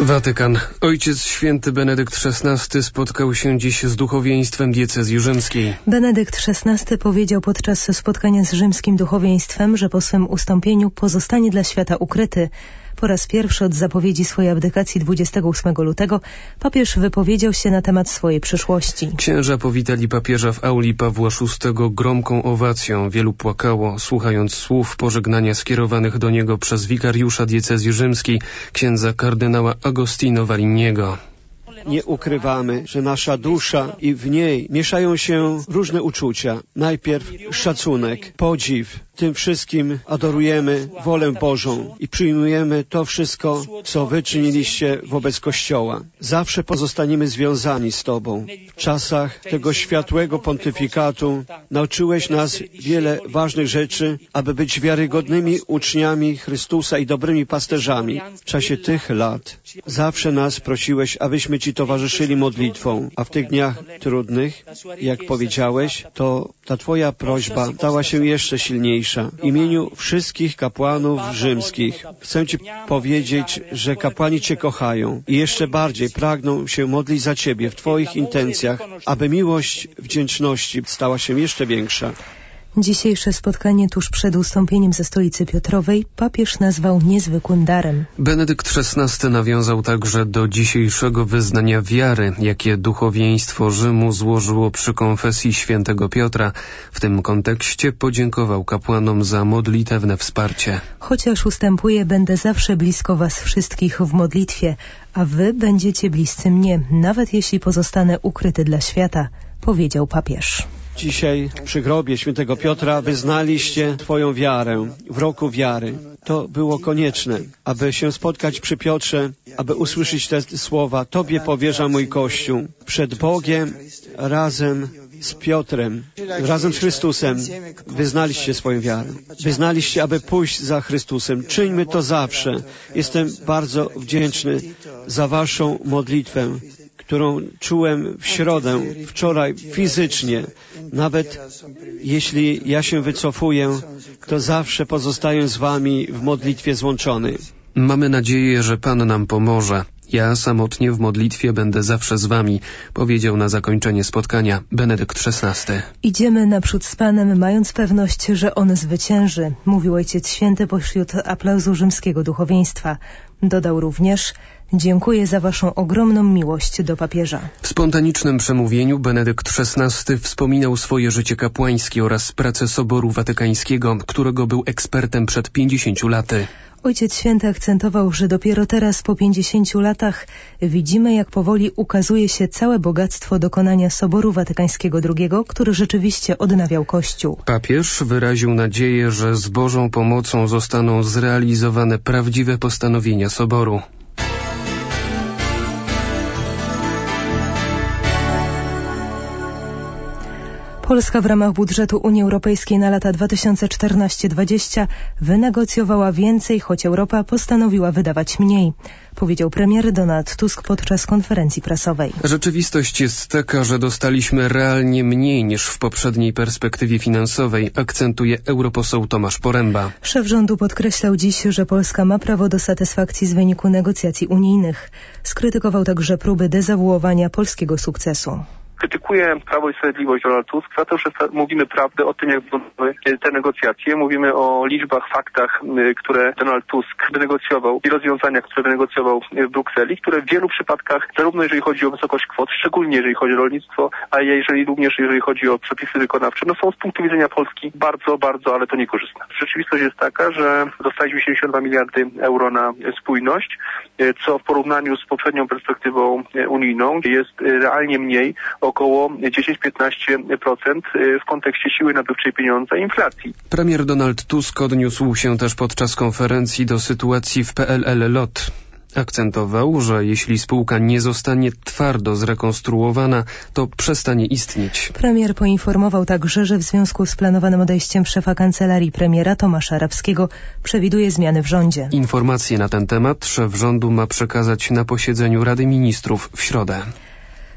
Watykan. Ojciec Święty Benedykt XVI spotkał się dziś z duchowieństwem diecezji rzymskiej. Benedykt XVI powiedział podczas spotkania z rzymskim duchowieństwem, że po swym ustąpieniu pozostanie dla świata ukryty. Po raz pierwszy od zapowiedzi swojej abdykacji 28 lutego papież wypowiedział się na temat swojej przyszłości. Księża powitali papieża w auli Pawła VI gromką owacją. Wielu płakało, słuchając słów pożegnania skierowanych do niego przez wikariusza diecezji rzymskiej, księdza kardynała Agostino Variniego. Nie ukrywamy, że nasza dusza i w niej mieszają się różne uczucia. Najpierw szacunek, podziw. Tym wszystkim adorujemy wolę Bożą i przyjmujemy to wszystko, co Wy czyniliście wobec Kościoła. Zawsze pozostaniemy związani z Tobą. W czasach tego światłego pontyfikatu nauczyłeś nas wiele ważnych rzeczy, aby być wiarygodnymi uczniami Chrystusa i dobrymi pasterzami. W czasie tych lat zawsze nas prosiłeś, abyśmy Ci towarzyszyli modlitwą, a w tych dniach trudnych, jak powiedziałeś, to ta Twoja prośba stała się jeszcze silniejsza. W imieniu wszystkich kapłanów rzymskich chcę Ci powiedzieć, że kapłani Cię kochają i jeszcze bardziej pragną się modlić za Ciebie w Twoich intencjach, aby miłość wdzięczności stała się jeszcze większa. Dzisiejsze spotkanie tuż przed ustąpieniem ze stolicy Piotrowej papież nazwał niezwykłym darem. Benedykt XVI nawiązał także do dzisiejszego wyznania wiary, jakie duchowieństwo Rzymu złożyło przy konfesji świętego Piotra. W tym kontekście podziękował kapłanom za modlitewne wsparcie. Chociaż ustępuję, będę zawsze blisko was wszystkich w modlitwie, a wy będziecie bliscy mnie, nawet jeśli pozostanę ukryty dla świata, powiedział papież. Dzisiaj przy grobie świętego Piotra wyznaliście Twoją wiarę w roku wiary. To było konieczne, aby się spotkać przy Piotrze, aby usłyszeć te słowa. Tobie powierzam mój Kościół. Przed Bogiem razem z Piotrem, razem z Chrystusem wyznaliście swoją wiarę. Wyznaliście, aby pójść za Chrystusem. Czyńmy to zawsze. Jestem bardzo wdzięczny za Waszą modlitwę, którą czułem w środę, wczoraj fizycznie. Nawet jeśli ja się wycofuję, to zawsze pozostaję z Wami w modlitwie złączony. Mamy nadzieję, że Pan nam pomoże. Ja samotnie w modlitwie będę zawsze z Wami, powiedział na zakończenie spotkania Benedykt XVI. Idziemy naprzód z Panem, mając pewność, że On zwycięży, mówił Ojciec Święty pośród aplauzu rzymskiego duchowieństwa. Dodał również: dziękuję za Waszą ogromną miłość do papieża. W spontanicznym przemówieniu Benedykt XVI wspominał swoje życie kapłańskie oraz pracę Soboru Watykańskiego, którego był ekspertem przed 50 laty. Ojciec Święty akcentował, że dopiero teraz, po 50 latach, widzimy, jak powoli ukazuje się całe bogactwo dokonania Soboru Watykańskiego II, który rzeczywiście odnawiał Kościół. Papież wyraził nadzieję, że z Bożą pomocą zostaną zrealizowane prawdziwe postanowienia Soboru. Polska w ramach budżetu Unii Europejskiej na lata 2014-2020 wynegocjowała więcej, choć Europa postanowiła wydawać mniej, powiedział premier Donald Tusk podczas konferencji prasowej. Rzeczywistość jest taka, że dostaliśmy realnie mniej niż w poprzedniej perspektywie finansowej, akcentuje europoseł Tomasz Poręba. Szef rządu podkreślał dziś, że Polska ma prawo do satysfakcji z wyniku negocjacji unijnych. Skrytykował także próby dezawuowania polskiego sukcesu. Krytykuję Prawo i Sprawiedliwość, Donald Tusk, za to, że mówimy prawdę o tym, jak wyglądały te negocjacje. Mówimy o liczbach, faktach, które Donald Tusk wynegocjował i rozwiązaniach, które wynegocjował w Brukseli, które w wielu przypadkach, zarówno jeżeli chodzi o wysokość kwot, szczególnie jeżeli chodzi o rolnictwo, a również jeżeli chodzi o przepisy wykonawcze, są z punktu widzenia Polski bardzo, ale to niekorzystne. Rzeczywistość jest taka, że dostaliśmy 72 miliardy euro na spójność, co w porównaniu z poprzednią perspektywą unijną jest realnie mniej, około 10-15% w kontekście siły nabywczej pieniądza i inflacji. Premier Donald Tusk odniósł się też podczas konferencji do sytuacji w PLL LOT. Akcentował, że jeśli spółka nie zostanie twardo zrekonstruowana, to przestanie istnieć. Premier poinformował także, że w związku z planowanym odejściem szefa kancelarii premiera Tomasza Arabskiego przewiduje zmiany w rządzie. Informacje na ten temat szef rządu ma przekazać na posiedzeniu Rady Ministrów w środę.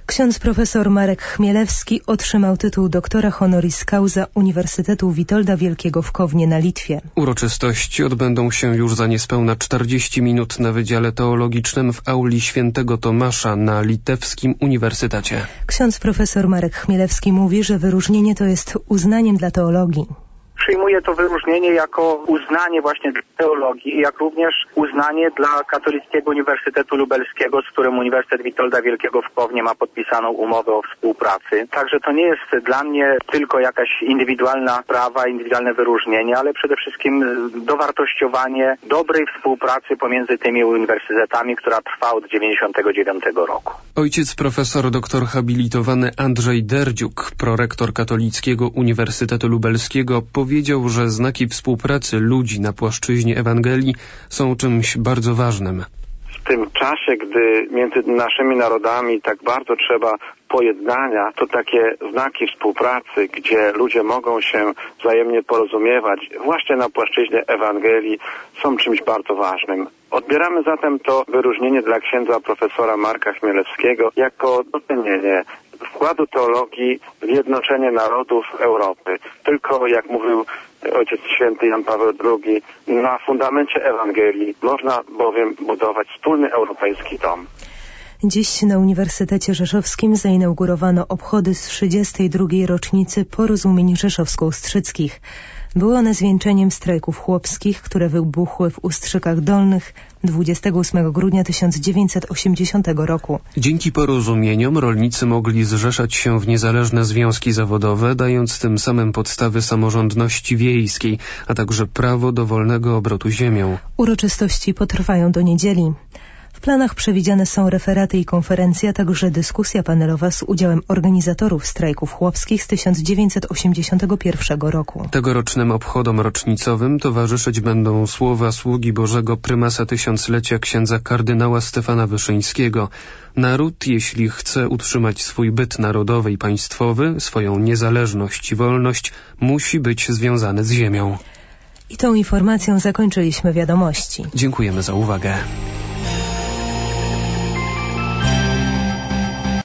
Ksiądz profesor Marek Chmielewski otrzymał tytuł doktora honoris causa Uniwersytetu Witolda Wielkiego w Kownie na Litwie. Uroczystości odbędą się już za niespełna 40 minut na Wydziale Teologicznym w auli Świętego Tomasza na Litewskim Uniwersytecie. Ksiądz profesor Marek Chmielewski mówi, że wyróżnienie to jest uznaniem dla teologii. Przyjmuję to wyróżnienie jako uznanie właśnie dla teologii, jak również uznanie dla Katolickiego Uniwersytetu Lubelskiego, z którym Uniwersytet Witolda Wielkiego w Kownie ma podpisaną umowę o współpracy. Także to nie jest dla mnie tylko jakaś indywidualna sprawa, indywidualne wyróżnienie, ale przede wszystkim dowartościowanie dobrej współpracy pomiędzy tymi uniwersytetami, która trwa od 1999 roku. Ojciec profesor doktor habilitowany Andrzej Derdziuk, prorektor Katolickiego Uniwersytetu Lubelskiego, powiedział, że znaki współpracy ludzi na płaszczyźnie Ewangelii są czymś bardzo ważnym. W tym czasie, gdy między naszymi narodami tak bardzo trzeba pojednania, to takie znaki współpracy, gdzie ludzie mogą się wzajemnie porozumiewać, właśnie na płaszczyźnie Ewangelii, są czymś bardzo ważnym. Odbieramy zatem to wyróżnienie dla księdza profesora Marka Chmielewskiego jako docenienie wkładu teologii w zjednoczenie narodów Europy. Tylko, jak mówił Ojciec Święty Jan Paweł II, na fundamencie Ewangelii można bowiem budować wspólny europejski dom. Dziś na Uniwersytecie Rzeszowskim zainaugurowano obchody z 32. rocznicy porozumień rzeszowsko-ustrzyckich. Były one zwieńczeniem strajków chłopskich, które wybuchły w Ustrzykach Dolnych 28 grudnia 1980 roku. Dzięki porozumieniom rolnicy mogli zrzeszać się w niezależne związki zawodowe, dając tym samym podstawy samorządności wiejskiej, a także prawo do wolnego obrotu ziemią. Uroczystości potrwają do niedzieli. W planach przewidziane są referaty i konferencje, a także dyskusja panelowa z udziałem organizatorów strajków chłopskich z 1981 roku. Tegorocznym obchodom rocznicowym towarzyszyć będą słowa sługi Bożego prymasa tysiąclecia księdza kardynała Stefana Wyszyńskiego. Naród, jeśli chce utrzymać swój byt narodowy i państwowy, swoją niezależność i wolność, musi być związany z ziemią. I tą informacją zakończyliśmy wiadomości. Dziękujemy za uwagę.